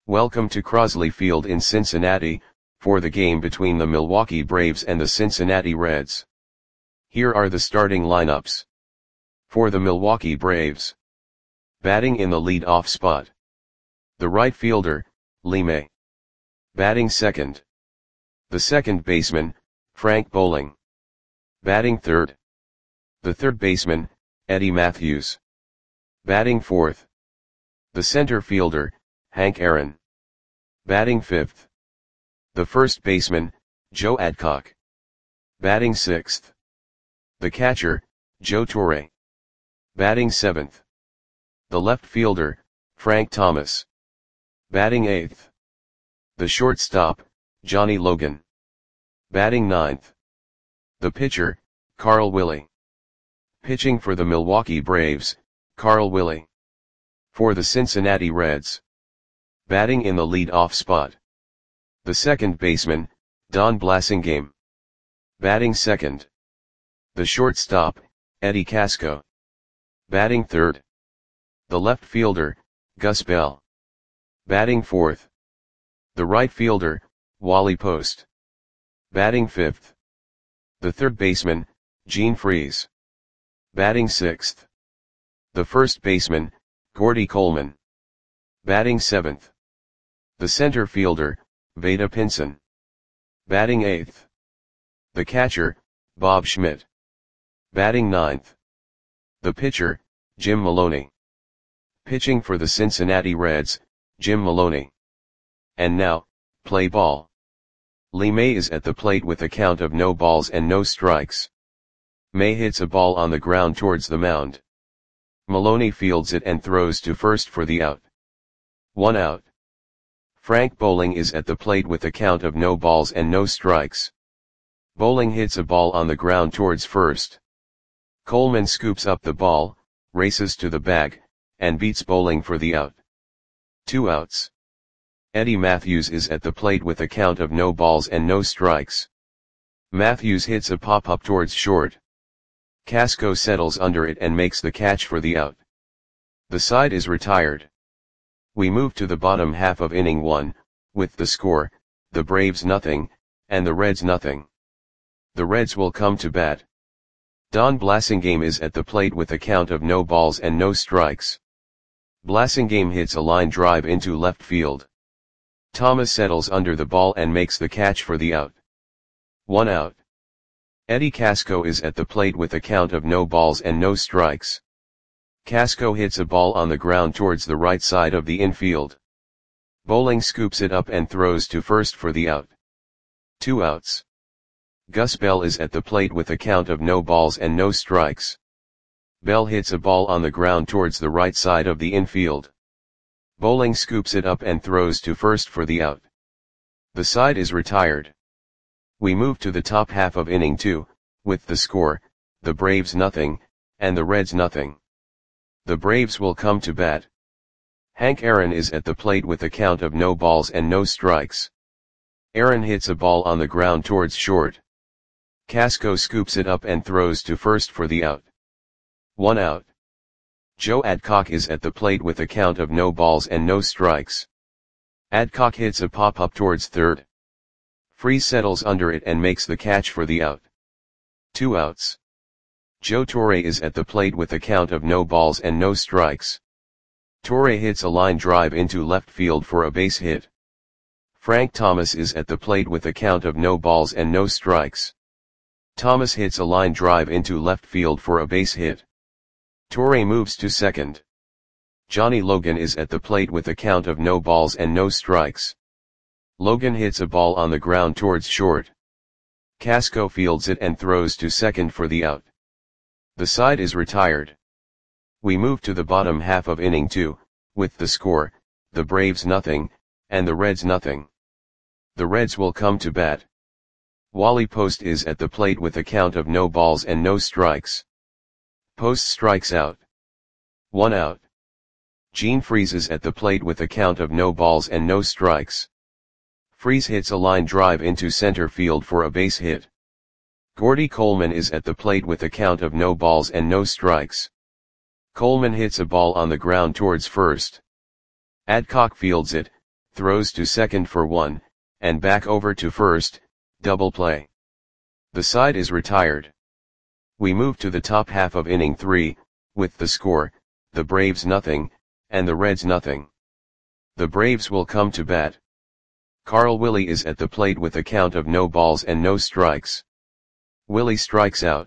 Welcome to Crosley Field in Cincinnati, for the game between the Milwaukee Braves and the Cincinnati Reds. Here are the starting lineups. For the Milwaukee Braves. Batting in the lead-off spot. The right fielder, Lee May. Batting second. The second baseman, Frank Bowling. Batting third. The third baseman, Eddie Mathews. Batting fourth. The center fielder, Hank Aaron. Batting fifth. The first baseman, Joe Adcock. Batting sixth. The catcher, Joe Torre. Batting seventh. The left fielder, Frank Thomas. Batting eighth. The shortstop, Johnny Logan. Batting ninth. The pitcher, Carl Willie. Pitching for the Milwaukee Braves, Carl Willie. For the Cincinnati Reds. Batting in the lead-off spot. The second baseman, Don Blasingame. Batting second. The shortstop, Eddie Casco. Batting third. The left fielder, Gus Bell. Batting fourth. The right fielder, Wally Post. Batting fifth. The third baseman, Gene Freese. Batting sixth. The first baseman, Gordy Coleman. Batting seventh. The center fielder, Vada Pinson. Batting eighth. The catcher, Bob Schmidt. Batting ninth. The pitcher, Jim Maloney. Pitching for the Cincinnati Reds, Jim Maloney. And now, play ball. Lee May is at the plate with a count of no balls and no strikes. May hits a ball on the ground towards the mound. Maloney fields it and throws to first for the out. 1 out. Frank Bowling is at the plate with a count of no balls and no strikes. Bowling hits a ball on the ground towards first. Coleman scoops up the ball, races to the bag, and beats Bowling for the out. 2 outs. Eddie Mathews is at the plate with a count of no balls and no strikes. Mathews hits a pop-up towards short. Casco settles under it and makes the catch for the out. The side is retired. We move to the bottom half of inning 1, with the score, the Braves nothing, and the Reds nothing. The Reds will come to bat. Don Blasingame is at the plate with a count of no balls and no strikes. Blasingame hits a line drive into left field. Thomas settles under the ball and makes the catch for the out. 1 out. Eddie Casco is at the plate with a count of no balls and no strikes. Casco hits a ball on the ground towards the right side of the infield. Bowling scoops it up and throws to first for the out. 2 outs. Gus Bell is at the plate with a count of no balls and no strikes. Bell hits a ball on the ground towards the right side of the infield. Bowling scoops it up and throws to first for the out. The side is retired. We move to the top half of inning 2, with the score, the Braves nothing, and the Reds nothing. The Braves will come to bat. Hank Aaron is at the plate with a count of no balls and no strikes. Aaron hits a ball on the ground towards short. Casco scoops it up and throws to first for the out. 1 out. Joe Adcock is at the plate with a count of no balls and no strikes. Adcock hits a pop-up towards third. Freese settles under it and makes the catch for the out. 2 outs. Joe Torre is at the plate with a count of no balls and no strikes. Torre hits a line drive into left field for a base hit. Frank Thomas is at the plate with a count of no balls and no strikes. Thomas hits a line drive into left field for a base hit. Torre moves to second. Johnny Logan is at the plate with a count of no balls and no strikes. Logan hits a ball on the ground towards short. Casco fields it and throws to second for the out. The side is retired. We move to the bottom half of inning 2, with the score, the Braves nothing, and the Reds nothing. The Reds will come to bat. Wally Post is at the plate with a count of no balls and no strikes. Post strikes out. 1 out. Gene Freese is at the plate with a count of no balls and no strikes. Freese hits a line drive into center field for a base hit. Gordy Coleman is at the plate with a count of no balls and no strikes. Coleman hits a ball on the ground towards first. Adcock fields it, throws to second for 1, and back over to first, double play. The side is retired. We move to the top half of inning 3, with the score, the Braves nothing, and the Reds nothing. The Braves will come to bat. Carl Willie is at the plate with a count of no balls and no strikes. Willie strikes out.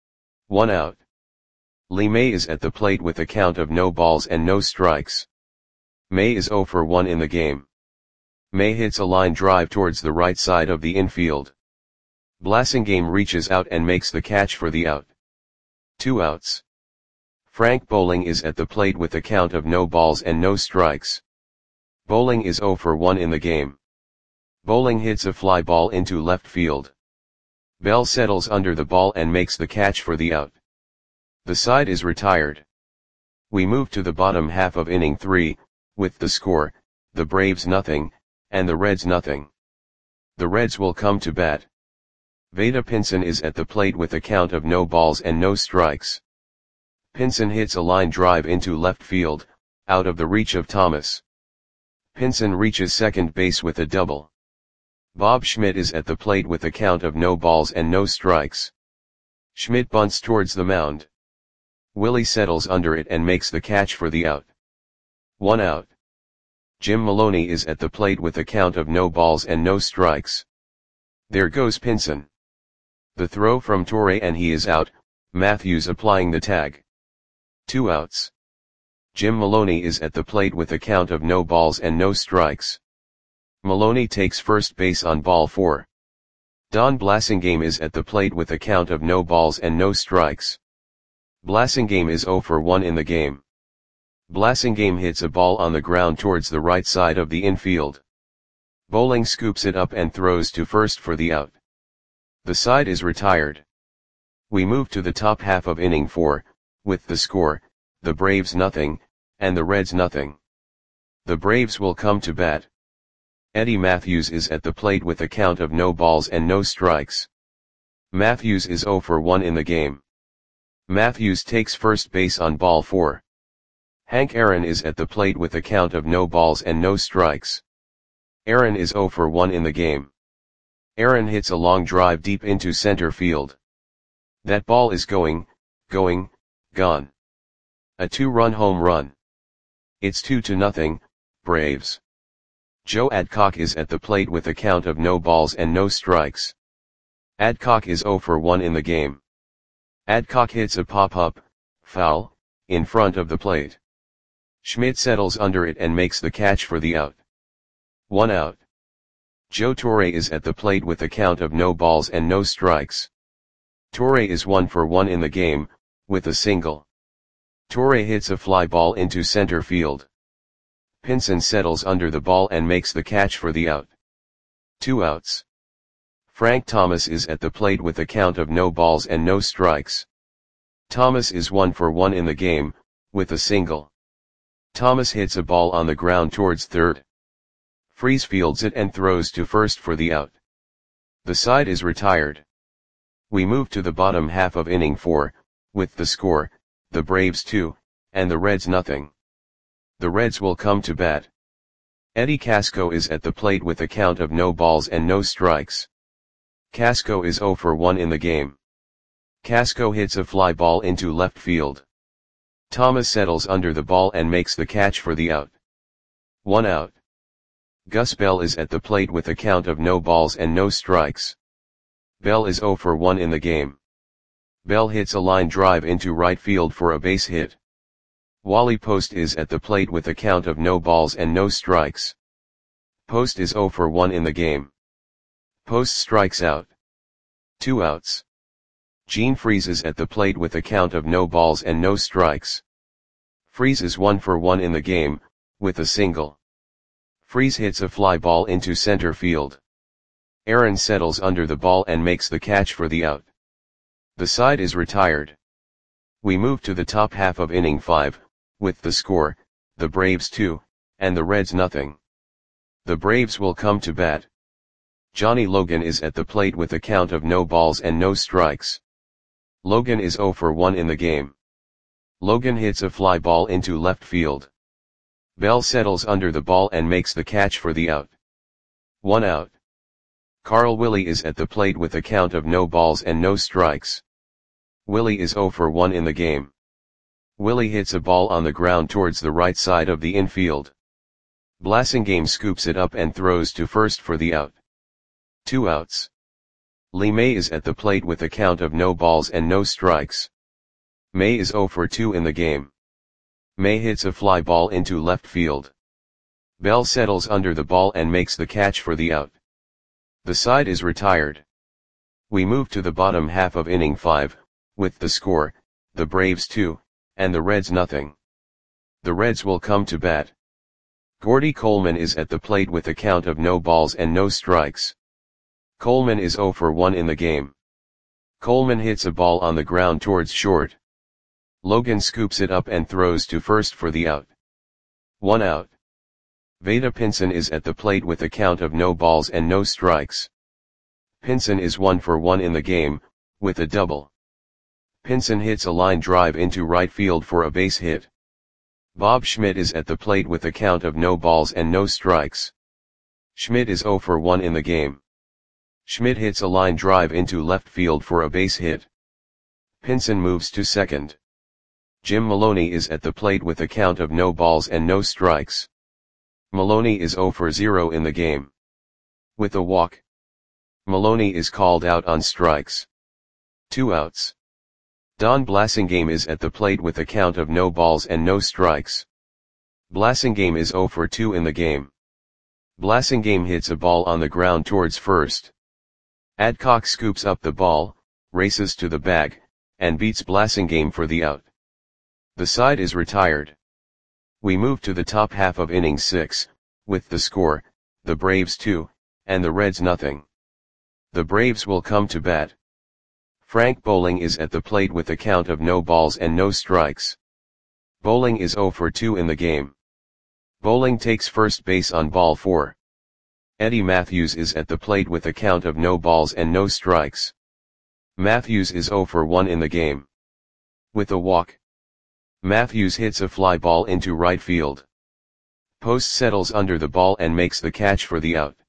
1 out. Lee May is at the plate with a count of no balls and no strikes. May is 0 for 1 in the game. May hits a line drive towards the right side of the infield. Blasingame reaches out and makes the catch for the out. 2 outs. Frank Bowling is at the plate with a count of no balls and no strikes. Bowling is 0 for 1 in the game. Bowling hits a fly ball into left field. Bell settles under the ball and makes the catch for the out. The side is retired. We move to the bottom half of inning 3, with the score, the Braves nothing, and the Reds nothing. The Reds will come to bat. Vada Pinson is at the plate with a count of no balls and no strikes. Pinson hits a line drive into left field, out of the reach of Thomas. Pinson reaches second base with a double. Bob Schmidt is at the plate with a count of no balls and no strikes. Schmidt bunts towards the mound. Willie settles under it and makes the catch for the out. 1 out. Jim Maloney is at the plate with a count of no balls and no strikes. There goes Pinson. The throw from Torre and he is out, Matthews applying the tag. 2 outs. Jim Maloney is at the plate with a count of no balls and no strikes. Maloney takes first base on ball 4. Don Blasingame is at the plate with a count of no balls and no strikes. Blasingame is 0 for 1 in the game. Blasingame hits a ball on the ground towards the right side of the infield. Bowling scoops it up and throws to first for the out. The side is retired. We move to the top half of inning 4, with the score, the Braves nothing, and the Reds nothing. The Braves will come to bat. Eddie Matthews is at the plate with a count of no balls and no strikes. Matthews is 0 for 1 in the game. Matthews takes first base on ball 4. Hank Aaron is at the plate with a count of no balls and no strikes. Aaron is 0 for 1 in the game. Aaron hits a long drive deep into center field. That ball is gone. A 2-run home run. It's 2-0, Braves. Joe Adcock is at the plate with a count of no balls and no strikes. Adcock is 0 for 1 in the game. Adcock hits a pop-up, foul, in front of the plate. Schmidt settles under it and makes the catch for the out. 1 out. Joe Torre is at the plate with a count of no balls and no strikes. Torre is 1 for 1 in the game, with a single. Torre hits a fly ball into center field. Pinson settles under the ball and makes the catch for the out. 2 outs. Frank Thomas is at the plate with a count of no balls and no strikes. Thomas is 1 for 1 in the game, with a single. Thomas hits a ball on the ground towards third. Freese fields it and throws to first for the out. The side is retired. We move to the bottom half of inning 4, with the score, the Braves 2, and the Reds nothing. The Reds will come to bat. Eddie Casco is at the plate with a count of no balls and no strikes. Casco is 0 for 1 in the game. Casco hits a fly ball into left field. Thomas settles under the ball and makes the catch for the out. 1 out. Gus Bell is at the plate with a count of no balls and no strikes. Bell is 0 for 1 in the game. Bell hits a line drive into right field for a base hit. Wally Post is at the plate with a count of no balls and no strikes. Post is 0 for 1 in the game. Post strikes out. 2 outs. Gene Freese is at the plate with a count of no balls and no strikes. Freese is 1 for 1 in the game, with a single. Freese hits a fly ball into center field. Aaron settles under the ball and makes the catch for the out. The side is retired. We move to the top half of inning 5, with the score, the Braves 2, and the Reds nothing. The Braves will come to bat. Johnny Logan is at the plate with a count of no balls and no strikes. Logan is 0 for 1 in the game. Logan hits a fly ball into left field. Bell settles under the ball and makes the catch for the out. 1 out. Carl Willie is at the plate with a count of no balls and no strikes. Willie is 0 for 1 in the game. Willie hits a ball on the ground towards the right side of the infield. Blasingame scoops it up and throws to first for the out. 2 outs. Lee May is at the plate with a count of no balls and no strikes. May is 0 for 2 in the game. May hits a fly ball into left field. Bell settles under the ball and makes the catch for the out. The side is retired. We move to the bottom half of inning 5, with the score, the Braves 2, and the Reds nothing. The Reds will come to bat. Gordy Coleman is at the plate with a count of no balls and no strikes. Coleman is 0 for 1 in the game. Coleman hits a ball on the ground towards short. Logan scoops it up and throws to first for the out. 1 out. Vada Pinson is at the plate with a count of no balls and no strikes. Pinson is 1 for 1 in the game, with a double. Pinson hits a line drive into right field for a base hit. Bob Schmidt is at the plate with a count of no balls and no strikes. Schmidt is 0 for 1 in the game. Schmidt hits a line drive into left field for a base hit. Pinson moves to second. Jim Maloney is at the plate with a count of no balls and no strikes. Maloney is 0 for 0 in the game. With a walk, Maloney is called out on strikes. 2 outs. Don Blasingame is at the plate with a count of no balls and no strikes. Blasingame is 0 for 2 in the game. Blasingame hits a ball on the ground towards first. Adcock scoops up the ball, races to the bag, and beats Blasingame for the out. The side is retired. We move to the top half of inning 6, with the score, the Braves 2, and the Reds nothing. The Braves will come to bat. Frank Bowling is at the plate with a count of no balls and no strikes. Bowling is 0 for 2 in the game. Bowling takes first base on ball 4. Eddie Matthews is at the plate with a count of no balls and no strikes. Matthews is 0 for 1 in the game. With a walk, Matthews hits a fly ball into right field. Post settles under the ball and makes the catch for the out.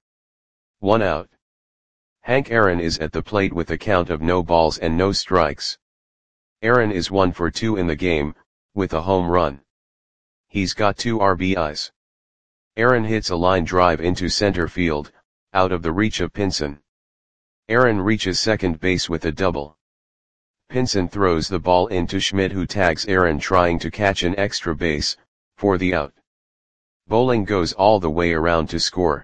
1 out. Hank Aaron is at the plate with a count of no balls and no strikes. Aaron is 1 for 2 in the game, with a home run. He's got 2 RBIs. Aaron hits a line drive into center field, out of the reach of Pinson. Aaron reaches second base with a double. Pinson throws the ball into Schmidt, who tags Aaron trying to catch an extra base, for the out. Bowling goes all the way around to score.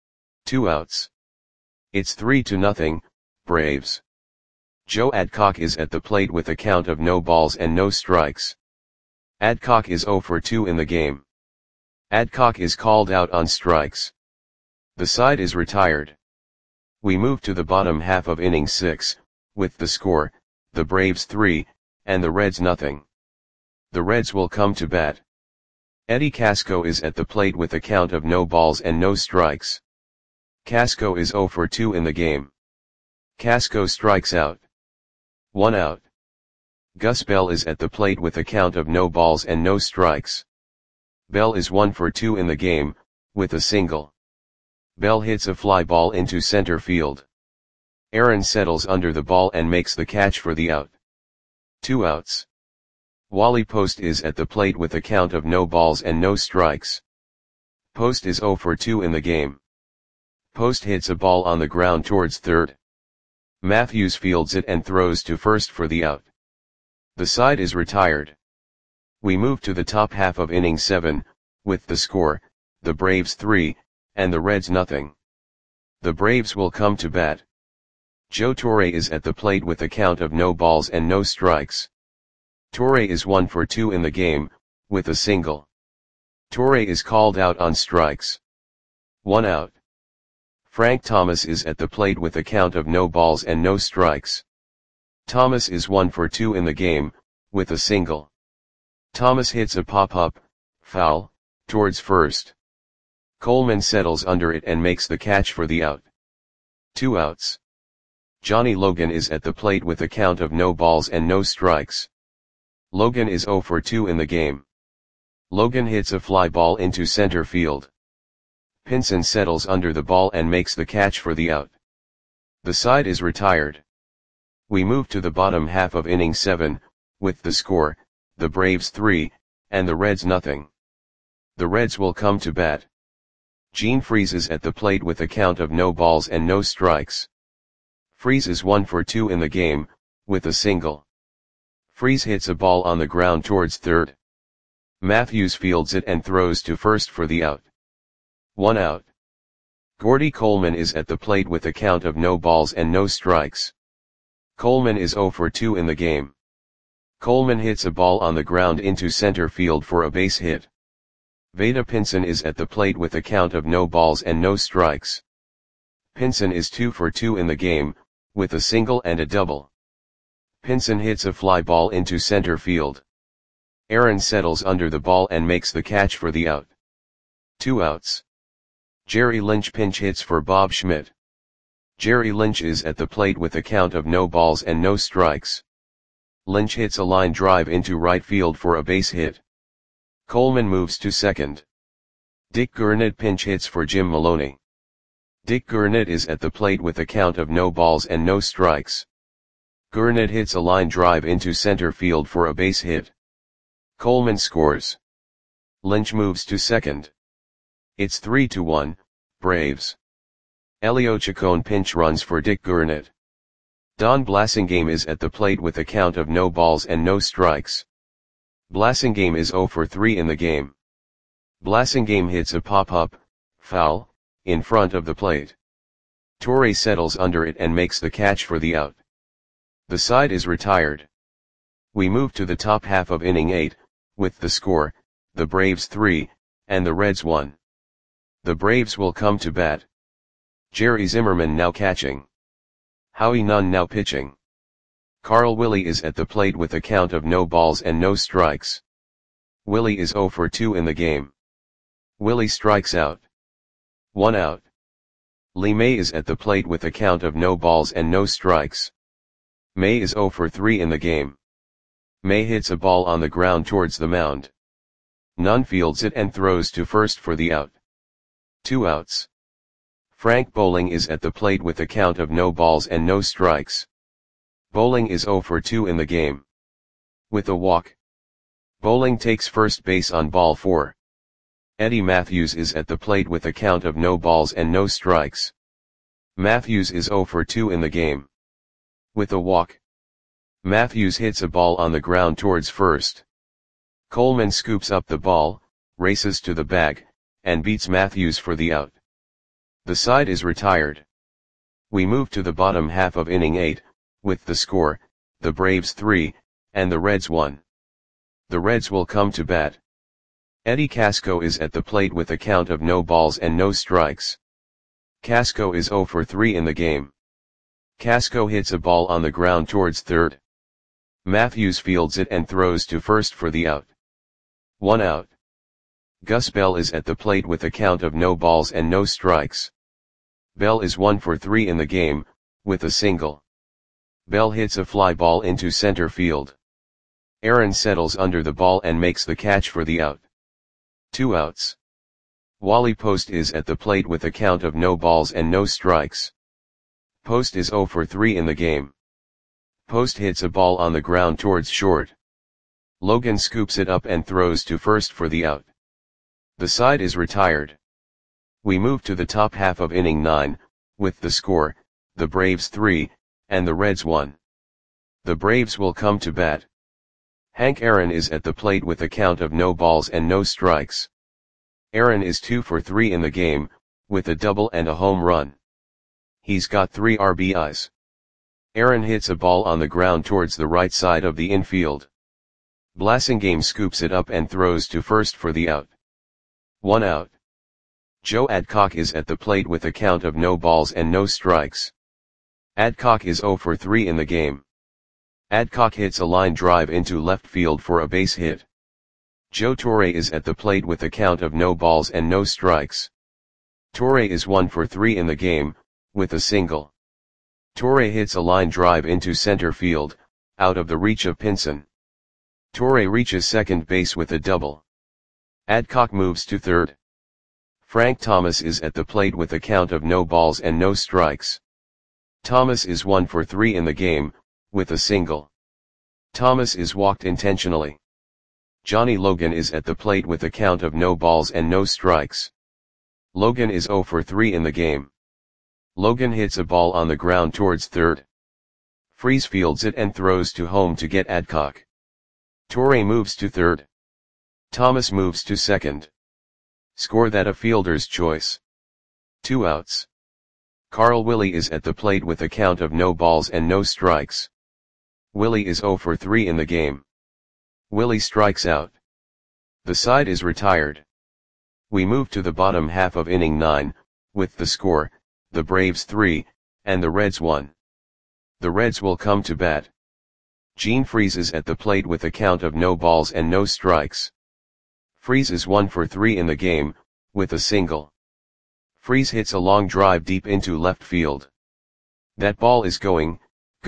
2 outs. It's 3-0, Braves. Joe Adcock is at the plate with a count of no balls and no strikes. Adcock is 0 for 2 in the game. Adcock is called out on strikes. The side is retired. We move to the bottom half of inning 6, with the score, the Braves 3, and the Reds nothing. The Reds will come to bat. Eddie Casco is at the plate with a count of no balls and no strikes. Casco is 0 for 2 in the game. Casco strikes out. 1 out. Gus Bell is at the plate with a count of no balls and no strikes. Bell is 1 for 2 in the game, with a single. Bell hits a fly ball into center field. Aaron settles under the ball and makes the catch for the out. 2 outs. Wally Post is at the plate with a count of no balls and no strikes. Post is 0 for 2 in the game. Post hits a ball on the ground towards third. Matthews fields it and throws to first for the out. The side is retired. We move to the top half of inning 7, with the score, the Braves 3, and the Reds nothing. The Braves will come to bat. Joe Torre is at the plate with a count of no balls and no strikes. Torre is 1 for 2 in the game, with a single. Torre is called out on strikes. 1 out. Frank Thomas is at the plate with a count of no balls and no strikes. Thomas is 1 for 2 in the game, with a single. Thomas hits a pop-up, foul, towards first. Coleman settles under it and makes the catch for the out. 2 outs. Johnny Logan is at the plate with a count of no balls and no strikes. Logan is 0 for 2 in the game. Logan hits a fly ball into center field. Pinson settles under the ball and makes the catch for the out. The side is retired. We move to the bottom half of inning 7, with the score, the Braves 3, and the Reds nothing. The Reds will come to bat. Gene freezes at the plate with a count of no balls and no strikes. Freeze is 1 for 2 in the game, with a single. Freeze hits a ball on the ground towards third. Matthews fields it and throws to first for the out. 1 out. Gordy Coleman is at the plate with a count of no balls and no strikes. Coleman is 0 for 2 in the game. Coleman hits a ball on the ground into center field for a base hit. Vada Pinson is at the plate with a count of no balls and no strikes. Pinson is 2 for 2 in the game, with a single and a double. Pinson hits a fly ball into center field. Aaron settles under the ball and makes the catch for the out. 2 outs. Jerry Lynch pinch hits for Bob Schmidt. Jerry Lynch is at the plate with a count of no balls and no strikes. Lynch hits a line drive into right field for a base hit. Coleman moves to second. Dick Gurnett pinch hits for Jim Maloney. Dick Gurnett is at the plate with a count of no balls and no strikes. Gurnett hits a line drive into center field for a base hit. Coleman scores. Lynch moves to second. It's 3-1, Braves. Elio Chacon pinch runs for Dick Gurnett. Don Blasingame is at the plate with a count of no balls and no strikes. Blasingame is 0 for 3 in the game. Blasingame hits a pop-up, foul, in front of the plate. Torre settles under it and makes the catch for the out. The side is retired. We move to the top half of inning 8, with the score, the Braves 3, and the Reds 1. The Braves will come to bat. Jerry Zimmerman now catching. Howie Nunn now pitching. Carl Willie is at the plate with a count of no balls and no strikes. Willie is 0 for 2 in the game. Willie strikes out. 1 out. Lee May is at the plate with a count of no balls and no strikes. May is 0 for 3 in the game. May hits a ball on the ground towards the mound. Nunn fields it and throws to first for the out. 2 outs. Frank Bowling is at the plate with a count of no balls and no strikes. Bowling is 0 for 2 in the game. With a walk. Bowling takes first base on ball 4. Eddie Matthews is at the plate with a count of no balls and no strikes. Matthews is 0 for 2 in the game. With a walk. Matthews hits a ball on the ground towards first. Coleman scoops up the ball, races to the bag, and beats Matthews for the out. The side is retired. We move to the bottom half of inning 8, with the score, the Braves 3, and the Reds 1. The Reds will come to bat. Eddie Casco is at the plate with a count of no balls and no strikes. Casco is 0 for 3 in the game. Casco hits a ball on the ground towards third. Matthews fields it and throws to first for the out. 1 out. Gus Bell is at the plate with a count of no balls and no strikes. Bell is 1 for 3 in the game, with a single. Bell hits a fly ball into center field. Aaron settles under the ball and makes the catch for the out. 2 outs. Wally Post is at the plate with a count of no balls and no strikes. Post is 0 for 3 in the game. Post hits a ball on the ground towards short. Logan scoops it up and throws to first for the out. The side is retired. We move to the top half of inning 9, with the score, the Braves 3, and the Reds 1. The Braves will come to bat. Hank Aaron is at the plate with a count of no balls and no strikes. Aaron is 2 for 3 in the game, with a double and a home run. He's got 3 RBIs. Aaron hits a ball on the ground towards the right side of the infield. Blasingame scoops it up and throws to first for the out. 1 out. Joe Adcock is at the plate with a count of no balls and no strikes. Adcock is 0 for 3 in the game. Adcock hits a line drive into left field for a base hit. Joe Torre is at the plate with a count of no balls and no strikes. Torre is 1 for 3 in the game, with a single. Torre hits a line drive into center field, out of the reach of Pinson. Torre reaches second base with a double. Adcock moves to third. Frank Thomas is at the plate with a count of no balls and no strikes. Thomas is 1 for 3 in the game, with a single. Thomas is walked intentionally. Johnny Logan is at the plate with a count of no balls and no strikes. Logan is 0 for 3 in the game. Logan hits a ball on the ground towards third. Freese fields it and throws to home to get Adcock. Torre moves to third. Thomas moves to second. Score that a fielder's choice. 2 outs. Carl Willie is at the plate with a count of no balls and no strikes. Willie is 0 for 3 in the game. Willie strikes out. The side is retired. We move to the bottom half of inning 9, with the score, the Braves 3, and the Reds 1. The Reds will come to bat. Gene Freese is at the plate with a count of no balls and no strikes. Freese is 1 for 3 in the game, with a single. Freese hits a long drive deep into left field. That ball is gone.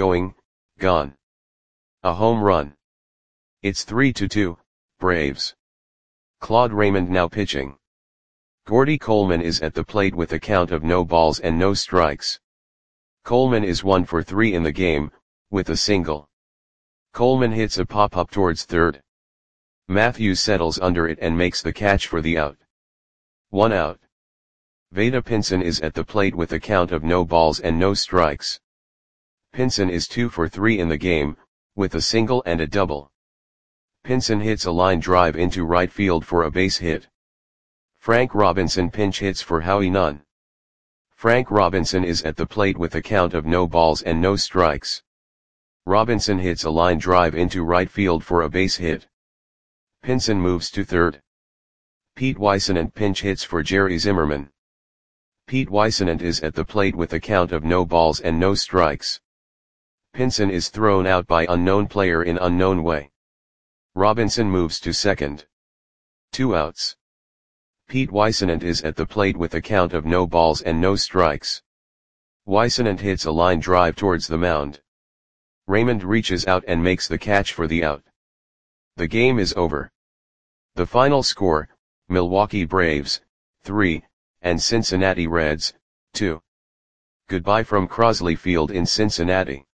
A home run. It's 3-2, Braves. Claude Raymond now pitching. Gordy Coleman is at the plate with a count of no balls and no strikes. Coleman is 1 for 3 in the game, with a single. Coleman hits a pop-up towards third. Matthews settles under it and makes the catch for the out. 1 out. Vada Pinson is at the plate with a count of no balls and no strikes. Pinson is 2 for 3 in the game, with a single and a double. Pinson hits a line drive into right field for a base hit. Frank Robinson pinch hits for Howie Nunn. Frank Robinson is at the plate with a count of no balls and no strikes. Robinson hits a line drive into right field for a base hit. Pinson moves to third. Pete Weissenant pinch hits for Jerry Zimmerman. Pete Weissenant is at the plate with a count of no balls and no strikes. Pinson is thrown out by unknown player in unknown way. Robinson moves to second. 2 outs. Pete Weissenant is at the plate with a count of no balls and no strikes. Weissenant hits a line drive towards the mound. Raymond reaches out and makes the catch for the out. The game is over. The final score, Milwaukee Braves, 3, and Cincinnati Reds, 2. Goodbye from Crosley Field in Cincinnati.